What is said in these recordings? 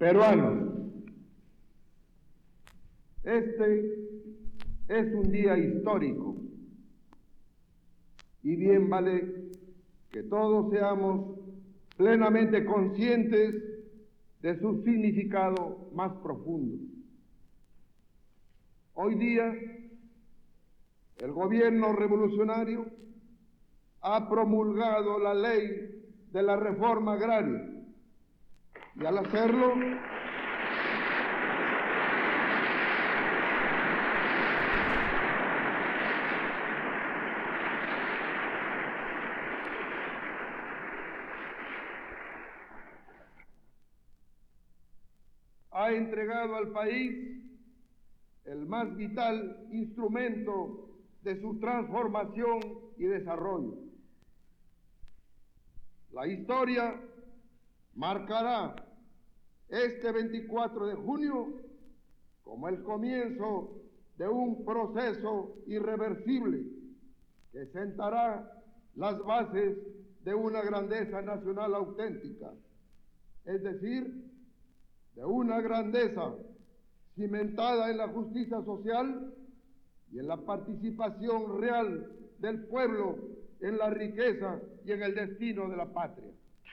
Peruanos, este es un día histórico y bien vale que todos seamos plenamente conscientes de su significado más profundo. Hoy día, el gobierno revolucionario ha promulgado la ley de la reforma agraria y al hacerlo ha entregado al país el más vital instrumento de su transformación y desarrollo. La historia marcará este 24 de junio como el comienzo de un proceso irreversible que sentará las bases de una grandeza nacional auténtica, es decir, de una grandeza cimentada en la justicia social y en la participación real del pueblo en la riqueza y en el destino de la patria.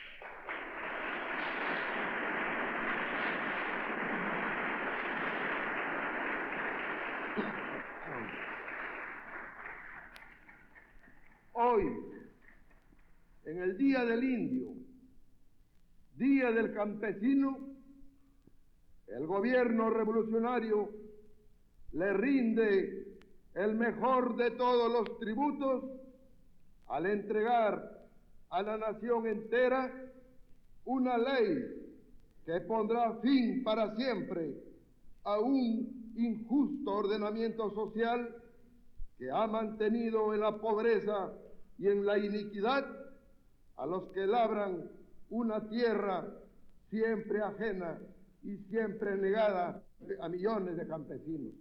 Hoy, en el Día del Indio, Día del Campesino, el gobierno revolucionario le rinde el mejor de todos los tributos al entregar a la nación entera una ley que pondrá fin para siempre a un injusto ordenamiento social que ha mantenido en la pobreza y en la iniquidad a los que labran una tierra siempre ajena y siempre negada a millones de campesinos.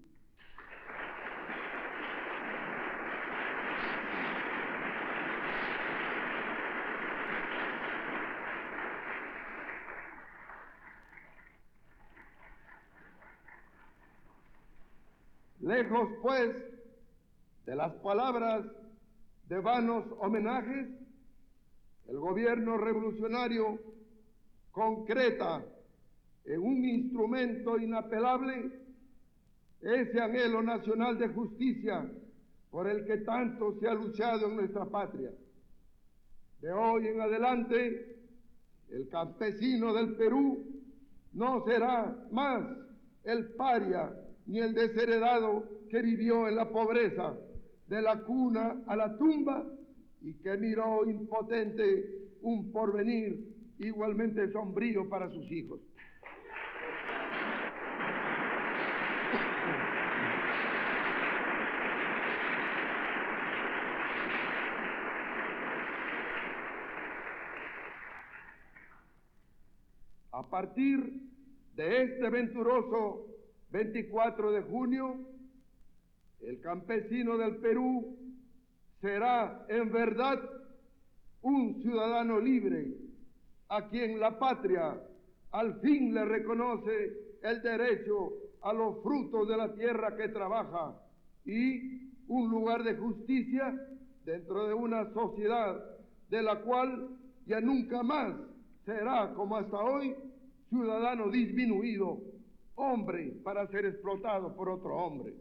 Lejos, pues, de las palabras de vanos homenajes, el gobierno revolucionario concreta en un instrumento inapelable ese anhelo nacional de justicia por el que tanto se ha luchado en nuestra patria. De hoy en adelante, el campesino del Perú no será más el paria ni el desheredado que vivió en la pobreza de la cuna a la tumba y que miró impotente un porvenir igualmente sombrío para sus hijos. A partir de este venturoso 24 de junio, el campesino del Perú será en verdad un ciudadano libre, a quien la patria al fin le reconoce el derecho a los frutos de la tierra que trabaja y un lugar de justicia dentro de una sociedad de la cual ya nunca más será, como hasta hoy, ciudadano disminuido, hombre para ser explotado por otro hombre.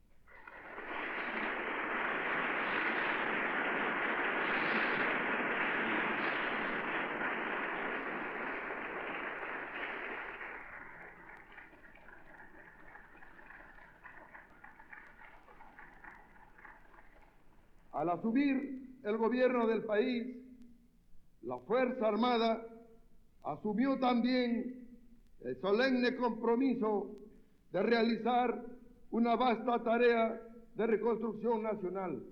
Al asumir el gobierno del país, la Fuerza Armada asumió también el solemne compromiso de realizar una vasta tarea de reconstrucción nacional.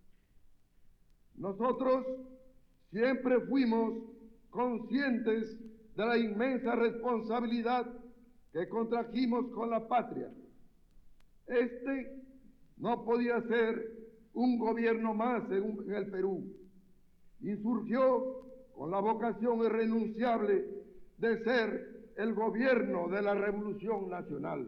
Nosotros siempre fuimos conscientes de la inmensa responsabilidad que contrajimos con la patria. Este no podía ser un gobierno más en el Perú y surgió con la vocación irrenunciable de ser el gobierno de la Revolución Nacional.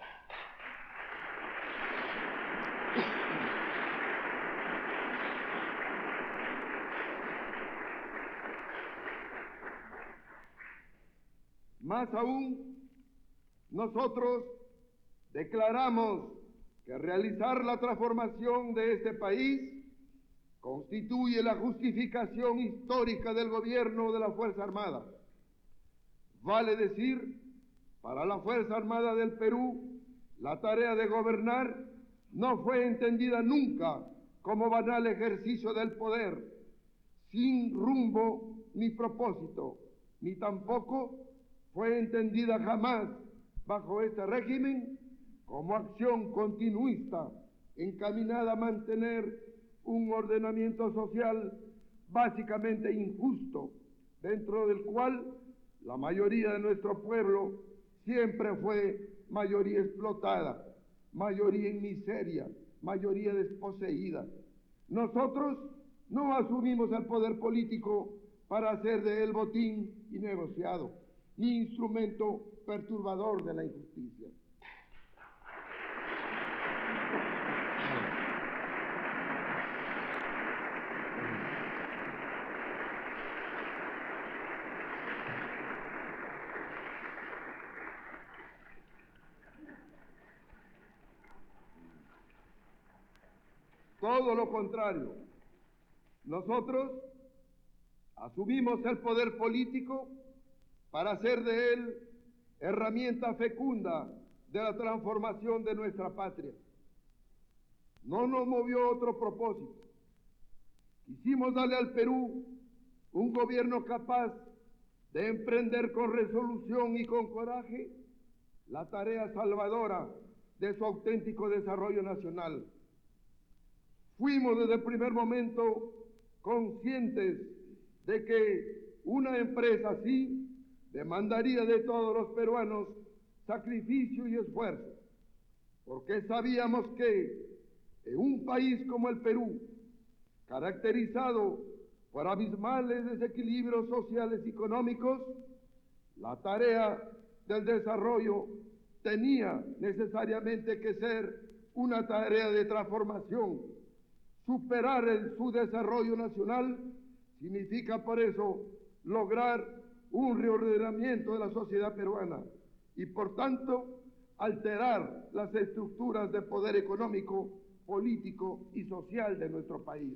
Más aún, nosotros declaramos que realizar la transformación de este país constituye la justificación histórica del gobierno de la Fuerza Armada. Vale decir, para la Fuerza Armada del Perú, la tarea de gobernar no fue entendida nunca como banal ejercicio del poder, sin rumbo ni propósito, ni tampoco fue entendida jamás bajo este régimen como acción continuista encaminada a mantener un ordenamiento social básicamente injusto, dentro del cual la mayoría de nuestro pueblo siempre fue mayoría explotada, mayoría en miseria, mayoría desposeída. Nosotros no asumimos el poder político para hacer de él botín y negociado, ni instrumento perturbador de la injusticia. Todo lo contrario, nosotros asumimos el poder político para hacer de él herramienta fecunda de la transformación de nuestra patria. No nos movió otro propósito. Quisimos darle al Perú un gobierno capaz de emprender con resolución y con coraje la tarea salvadora de su auténtico desarrollo nacional. Fuimos desde el primer momento conscientes de que una empresa así demandaría de todos los peruanos sacrificio y esfuerzo, porque sabíamos que en un país como el Perú, caracterizado por abismales desequilibrios sociales y económicos, la tarea del desarrollo tenía necesariamente que ser una tarea de transformación. Superar su desarrollo nacional significa por eso lograr un reordenamiento de la sociedad peruana y por tanto alterar las estructuras de poder económico, político y social de nuestro país.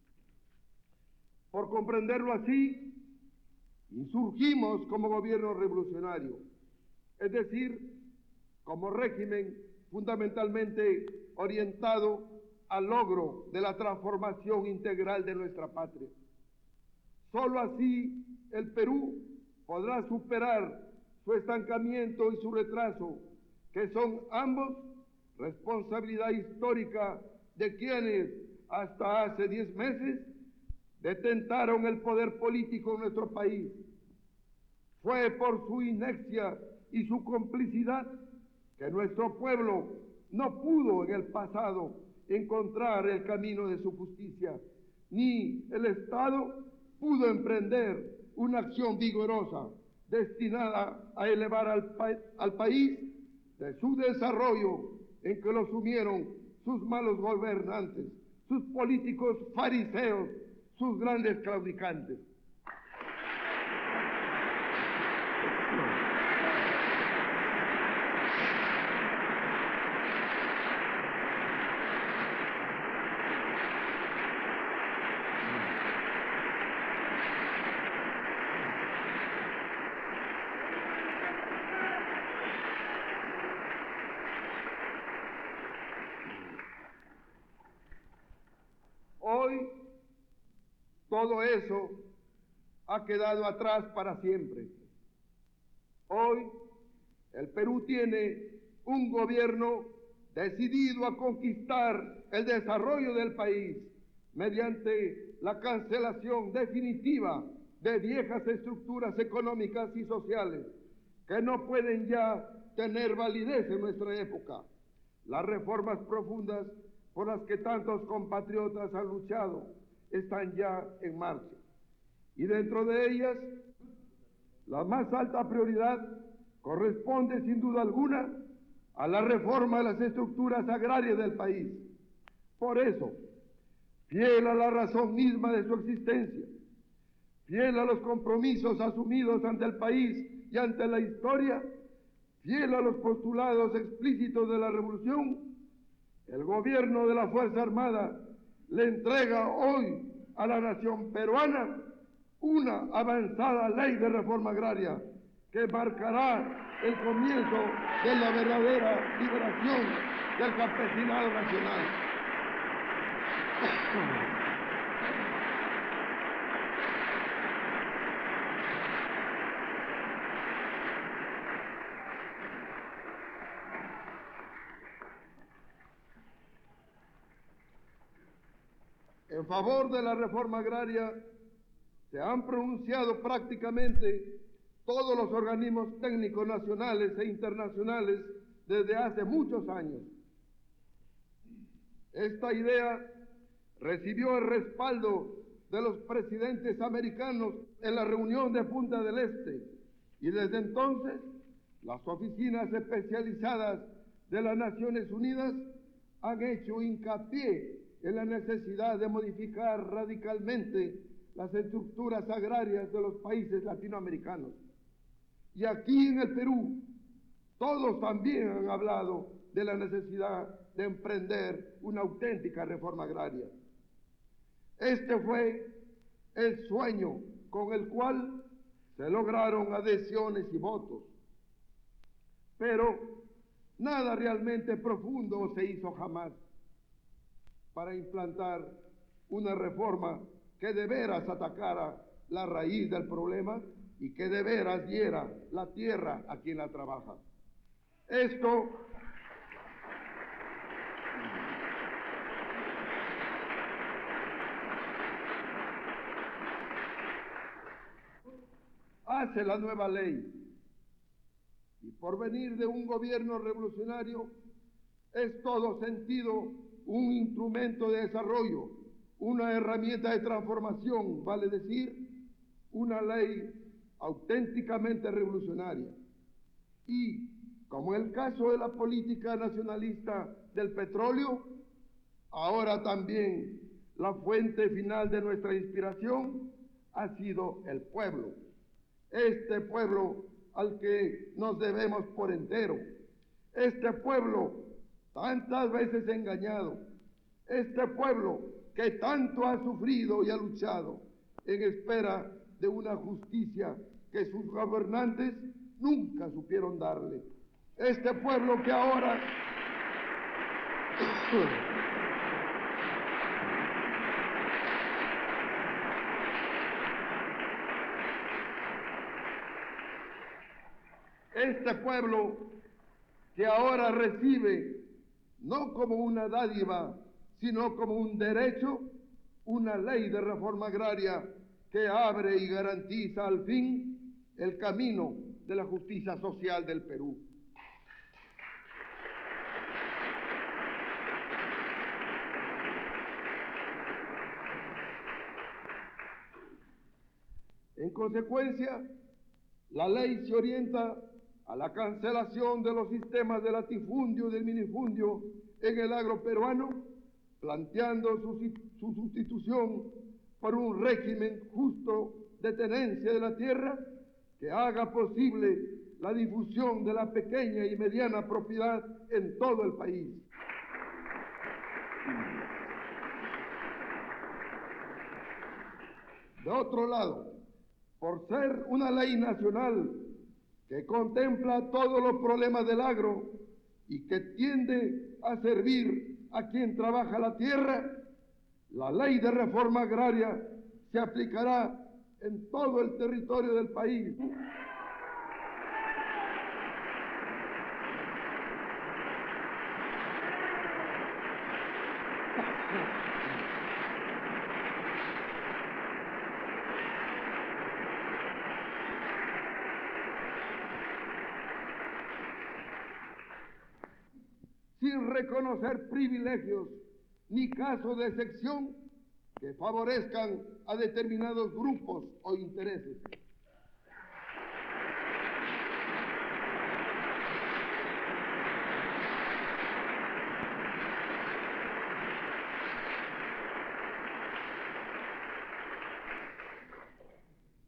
Por comprenderlo así, insurgimos como gobierno revolucionario, es decir, como régimen fundamentalmente orientado al logro de la transformación integral de nuestra patria. Solo así el Perú podrá superar su estancamiento y su retraso, que son ambos responsabilidad histórica de quienes hasta hace 10 meses detentaron el poder político en nuestro país. Fue por su inercia y su complicidad que nuestro pueblo no pudo en el pasado encontrar el camino de su justicia, ni el Estado pudo emprender una acción vigorosa destinada a elevar al país de su desarrollo en que lo sumieron sus malos gobernantes, sus políticos fariseos, sus grandes claudicantes. Hoy todo eso ha quedado atrás para siempre. Hoy el Perú tiene un gobierno decidido a conquistar el desarrollo del país mediante la cancelación definitiva de viejas estructuras económicas y sociales que no pueden ya tener validez en nuestra época. Las reformas profundas por las que tantos compatriotas han luchado están ya en marcha. Y dentro de ellas, la más alta prioridad corresponde sin duda alguna a la reforma de las estructuras agrarias del país. Por eso, fiel a la razón misma de su existencia, fiel a los compromisos asumidos ante el país y ante la historia, fiel a los postulados explícitos de la revolución, el gobierno de la Fuerza Armada le entrega hoy a la nación peruana una avanzada ley de reforma agraria que marcará el comienzo de la verdadera liberación del campesinado nacional. En favor de la reforma agraria se han pronunciado prácticamente todos los organismos técnicos nacionales e internacionales desde hace muchos años. Esta idea recibió el respaldo de los presidentes americanos en la reunión de Punta del Este y desde entonces las oficinas especializadas de las Naciones Unidas han hecho hincapié en la necesidad de modificar radicalmente las estructuras agrarias de los países latinoamericanos. Y aquí en el Perú, todos también han hablado de la necesidad de emprender una auténtica reforma agraria. Este fue el sueño con el cual se lograron adhesiones y votos. Pero nada realmente profundo se hizo jamás para implantar una reforma que de veras atacara la raíz del problema y que de veras diera la tierra a quien la trabaja. Esto hace la nueva ley, y por venir de un gobierno revolucionario es todo sentido un instrumento de desarrollo, una herramienta de transformación, vale decir, una ley auténticamente revolucionaria. Y, como en el caso de la política nacionalista del petróleo, ahora también la fuente final de nuestra inspiración ha sido el pueblo. Este pueblo al que nos debemos por entero. Este pueblo tantas veces engañado. Este pueblo que tanto ha sufrido y ha luchado en espera de una justicia que sus gobernantes nunca supieron darle. Este pueblo que ahora este pueblo que ahora recibe no como una dádiva, sino como un derecho, una ley de reforma agraria que abre y garantiza al fin el camino de la justicia social del Perú. En consecuencia, la ley se orienta a la cancelación de los sistemas de latifundio y del minifundio en el agro peruano, planteando su sustitución por un régimen justo de tenencia de la tierra que haga posible la difusión de la pequeña y mediana propiedad en todo el país. De otro lado, por ser una ley nacional que contempla todos los problemas del agro y que tiende a servir a quien trabaja la tierra, la ley de reforma agraria se aplicará en todo el territorio del país. Sin reconocer privilegios ni casos de excepción que favorezcan a determinados grupos o intereses.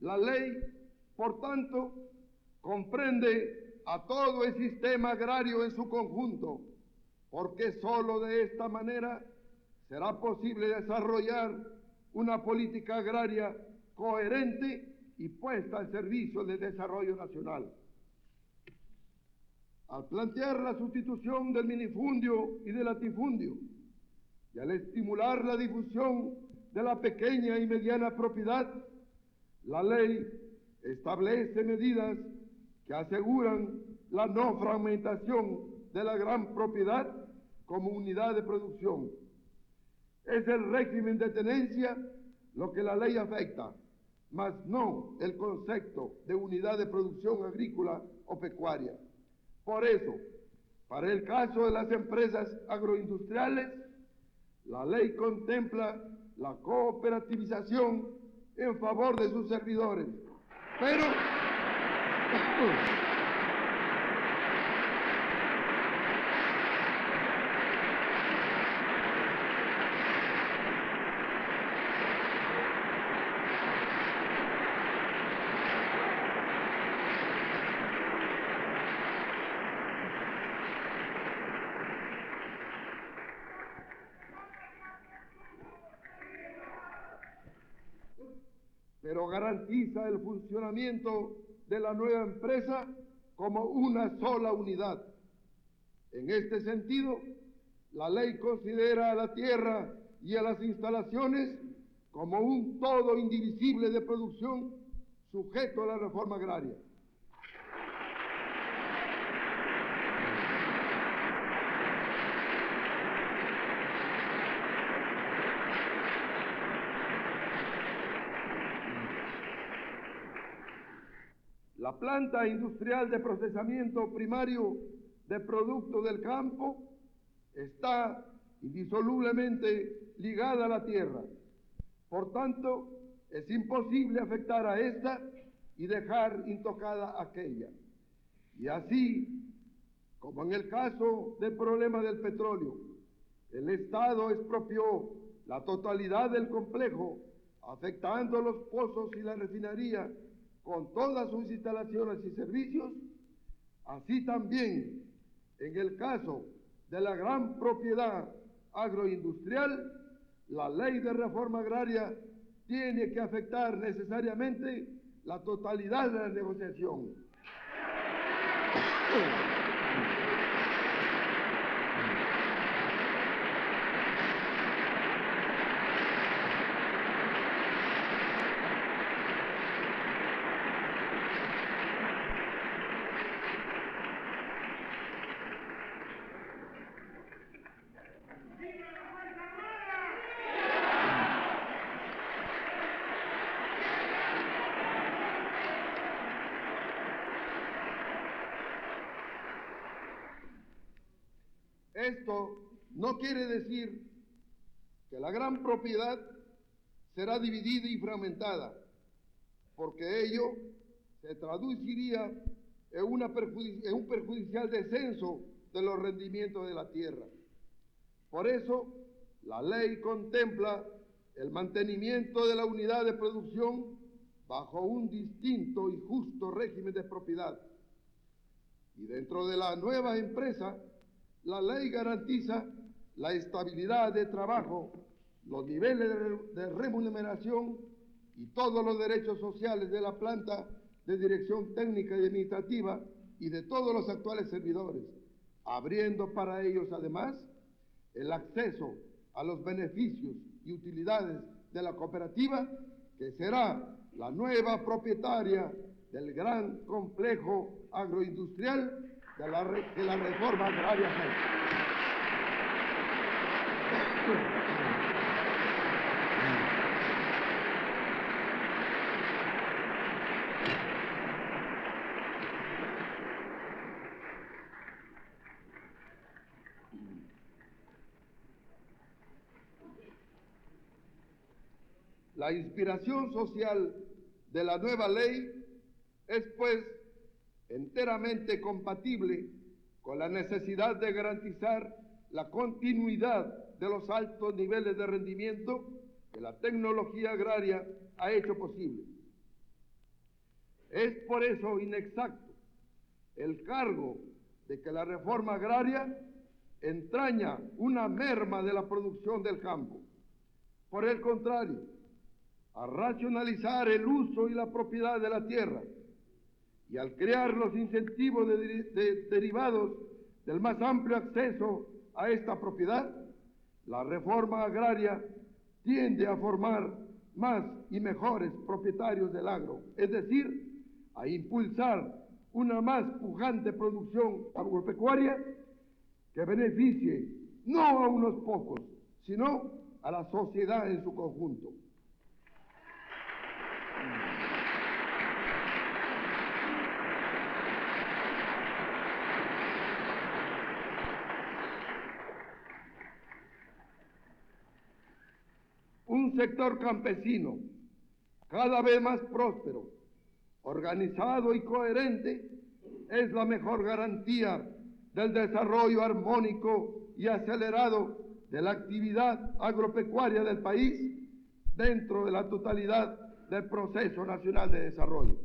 La ley, por tanto, comprende a todo el sistema agrario en su conjunto, porque sólo de esta manera será posible desarrollar una política agraria coherente y puesta al servicio del desarrollo nacional. Al plantear la sustitución del minifundio y del latifundio, y al estimular la difusión de la pequeña y mediana propiedad, la ley establece medidas que aseguran la no fragmentación de la gran propiedad como unidad de producción. Es el régimen de tenencia lo que la ley afecta, mas no el concepto de unidad de producción agrícola o pecuaria. Por eso, para el caso de las empresas agroindustriales, la ley contempla la cooperativización en favor de sus servidores, pero garantiza el funcionamiento de la nueva empresa como una sola unidad. En este sentido, la ley considera a la tierra y a las instalaciones como un todo indivisible de producción sujeto a la reforma agraria. La planta industrial de procesamiento primario de productos del campo está indisolublemente ligada a la tierra. Por tanto, es imposible afectar a esta y dejar intocada aquella. Y así, como en el caso del problema del petróleo, el Estado expropió la totalidad del complejo, afectando los pozos y la refinería con todas sus instalaciones y servicios, así también en el caso de la gran propiedad agroindustrial, la ley de reforma agraria tiene que afectar necesariamente la totalidad de la negociación. Esto no quiere decir que la gran propiedad será dividida y fragmentada, porque ello se traduciría en un perjudicial descenso de los rendimientos de la tierra. Por eso, la ley contempla el mantenimiento de la unidad de producción bajo un distinto y justo régimen de propiedad. Y dentro de la nueva empresa, la ley garantiza la estabilidad de trabajo, los niveles de remuneración y todos los derechos sociales de la planta de dirección técnica y administrativa y de todos los actuales servidores, abriendo para ellos además el acceso a los beneficios y utilidades de la cooperativa, que será la nueva propietaria del gran complejo agroindustrial que la reforma agraria afecta. La inspiración social de la nueva ley es, pues, enteramente compatible con la necesidad de garantizar la continuidad de los altos niveles de rendimiento que la tecnología agraria ha hecho posible. Es por eso inexacto el cargo de que la reforma agraria entraña una merma de la producción del campo. Por el contrario, al racionalizar el uso y la propiedad de la tierra y al crear los incentivos derivados del más amplio acceso a esta propiedad, la reforma agraria tiende a formar más y mejores propietarios del agro, es decir, a impulsar una más pujante producción agropecuaria que beneficie no a unos pocos, sino a la sociedad en su conjunto. Un sector campesino cada vez más próspero, organizado y coherente es la mejor garantía del desarrollo armónico y acelerado de la actividad agropecuaria del país dentro de la totalidad del proceso nacional de desarrollo.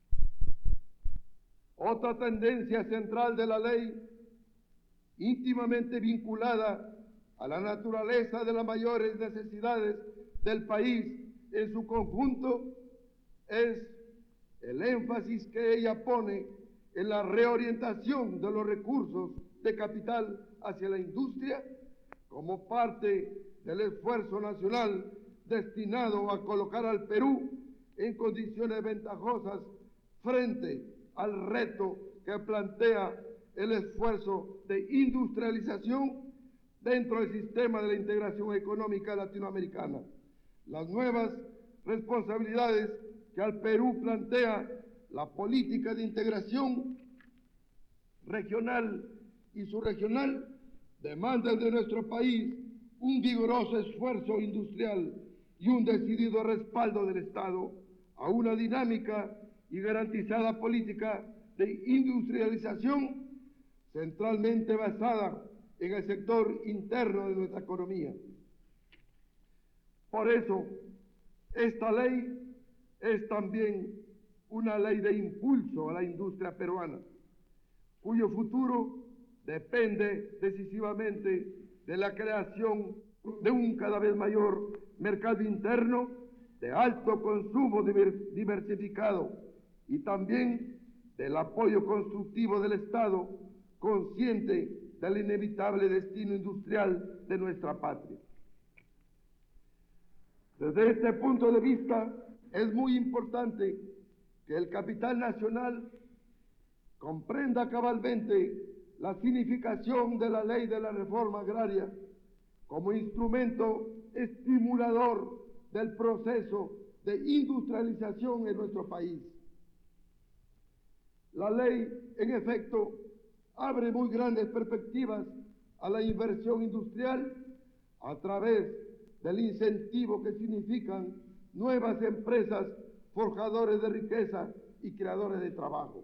Otra tendencia central de la ley, íntimamente vinculada a la naturaleza de las mayores necesidades del país en su conjunto, es el énfasis que ella pone en la reorientación de los recursos de capital hacia la industria como parte del esfuerzo nacional destinado a colocar al Perú en condiciones ventajosas frente al reto que plantea el esfuerzo de industrialización dentro del sistema de la integración económica latinoamericana. Las nuevas responsabilidades que al Perú plantea la política de integración regional y subregional demandan de nuestro país un vigoroso esfuerzo industrial y un decidido respaldo del Estado a una dinámica y garantizada política de industrialización centralmente basada en el sector interno de nuestra economía. Por eso, esta ley es también una ley de impulso a la industria peruana, cuyo futuro depende decisivamente de la creación de un cada vez mayor mercado interno de alto consumo diversificado y también del apoyo constructivo del Estado, consciente del inevitable destino industrial de nuestra patria. Desde este punto de vista, es muy importante que el capital nacional comprenda cabalmente la significación de la ley de la reforma agraria como instrumento estimulador del proceso de industrialización en nuestro país. La ley, en efecto, abre muy grandes perspectivas a la inversión industrial a través del incentivo que significan nuevas empresas forjadores de riqueza y creadores de trabajo.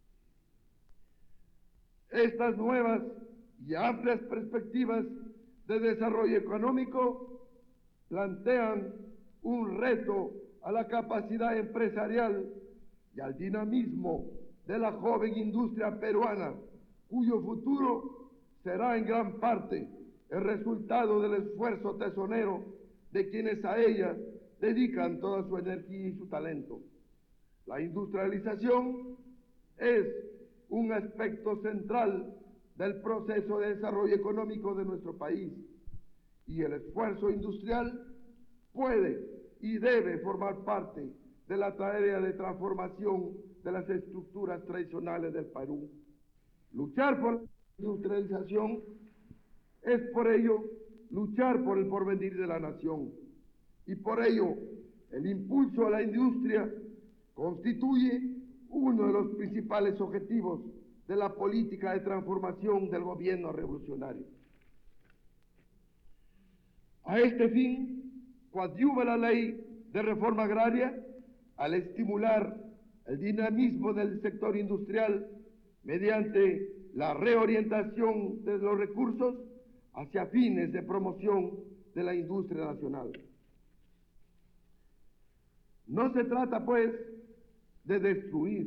Estas nuevas y amplias perspectivas de desarrollo económico plantean un reto a la capacidad empresarial y al dinamismo de la joven industria peruana, cuyo futuro será en gran parte el resultado del esfuerzo tesonero de quienes a ella dedican toda su energía y su talento. La industrialización es un aspecto central del proceso de desarrollo económico de nuestro país y el esfuerzo industrial puede y debe formar parte de la tarea de transformación de las estructuras tradicionales del Perú. Luchar por la industrialización es por ello luchar por el porvenir de la nación y por ello el impulso a la industria constituye uno de los principales objetivos de la política de transformación del gobierno revolucionario. A este fin, coadyuva la ley de reforma agraria al estimular el dinamismo del sector industrial mediante la reorientación de los recursos hacia fines de promoción de la industria nacional. No se trata, pues, de destruir,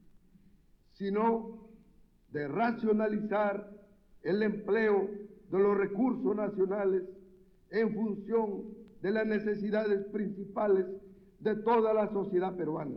sino de racionalizar el empleo de los recursos nacionales en función de las necesidades principales de toda la sociedad peruana.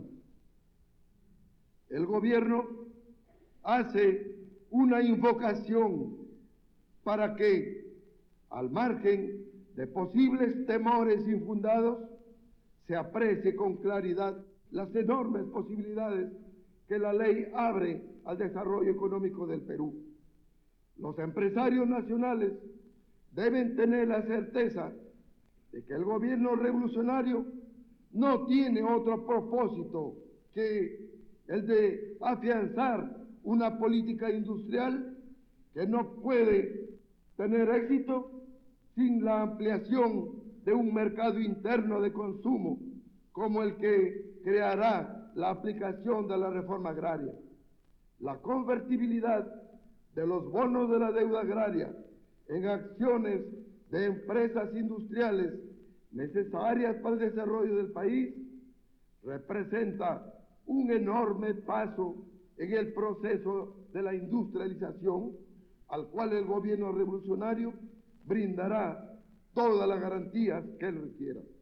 El gobierno hace una invocación para que, al margen de posibles temores infundados, se aprecie con claridad las enormes posibilidades que la ley abre al desarrollo económico del Perú. Los empresarios nacionales deben tener la certeza de que el gobierno revolucionario no tiene otro propósito que el de afianzar una política industrial que no puede tener éxito sin la ampliación de un mercado interno de consumo como el que creará la aplicación de la reforma agraria. La convertibilidad de los bonos de la deuda agraria en acciones de empresas industriales necesarias para el desarrollo del país representa un enorme paso en el proceso de la industrialización al cual el gobierno revolucionario brindará todas las garantías que él requiera.